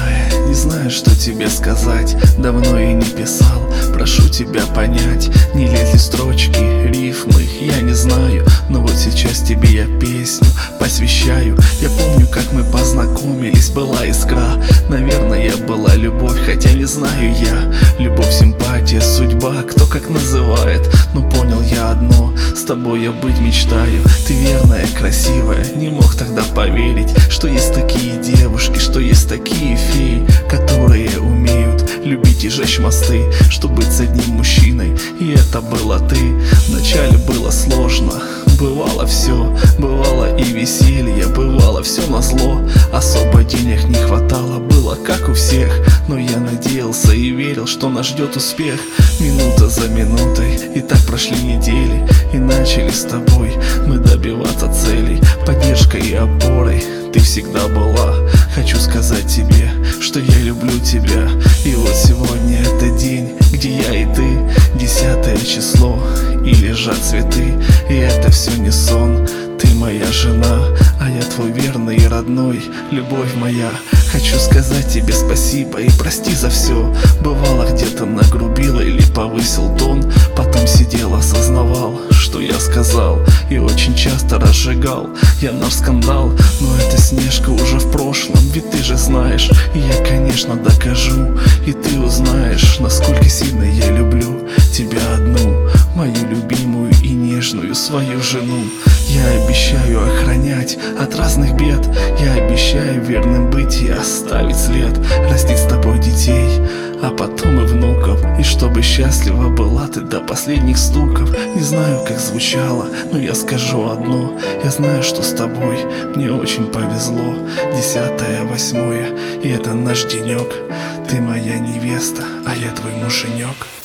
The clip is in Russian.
родная, не знаю, что тебе сказать. Давно и не писал, прошу тебя понять. Не лезли строчки, рифмы, я не знаю, но вот сейчас тебе я песню посвящаю. Я помню, как мы познакомились, была искра. Наверное, была любовь, хотя не знаю я. Любовь, симпатия, судьба, кто как называет. Но понял я одно, с тобой я быть мечтаю. Ты верная, красивая, не мог тогда поверить, что есть такие девушки, что есть такие феи, которые умеют любить и жечь мосты, чтобы быть с одним мужчиной. И это была ты. Вначале было сложно, бывало все, бывало и веселье, бывало все назло. Особо денег не хватало, было как у всех, но я надеялся и верил, что нас ждет успех. Минута за минутой, и так прошли недели, и начали с тобой мы добиваться целей. Поддержкой и опорой ты всегда была. Хочу сказать тебе, что я люблю тебя. И вот сегодня это день, где я и ты, 10 число, и лежат цветы. И это все не сон, ты моя жена, а я твой верный и родной, любовь моя. Хочу сказать тебе спасибо и прости за все. Бывало, где-то нагрубила или повысил тон, потом сидел, осознавал, что я сказал, и очень часто разжигал я наш скандал. Но эта Снежка уже в прошлом, ведь ты же знаешь, и я, конечно, докажу, и ты узнаешь, насколько сильно я люблю тебя одну, мою любимую и нежную свою жену. Я обещаю охранять от разных бед, я обещаю верным быть и оставить след, растить с тобой детей, а потом и внуков, и чтобы счастлива была ты до последних стуков. Не знаю, как звучало, но я скажу одно: я знаю, что с тобой мне очень повезло. 10-8, и это наш денек. Ты моя невеста, а я твой муженек.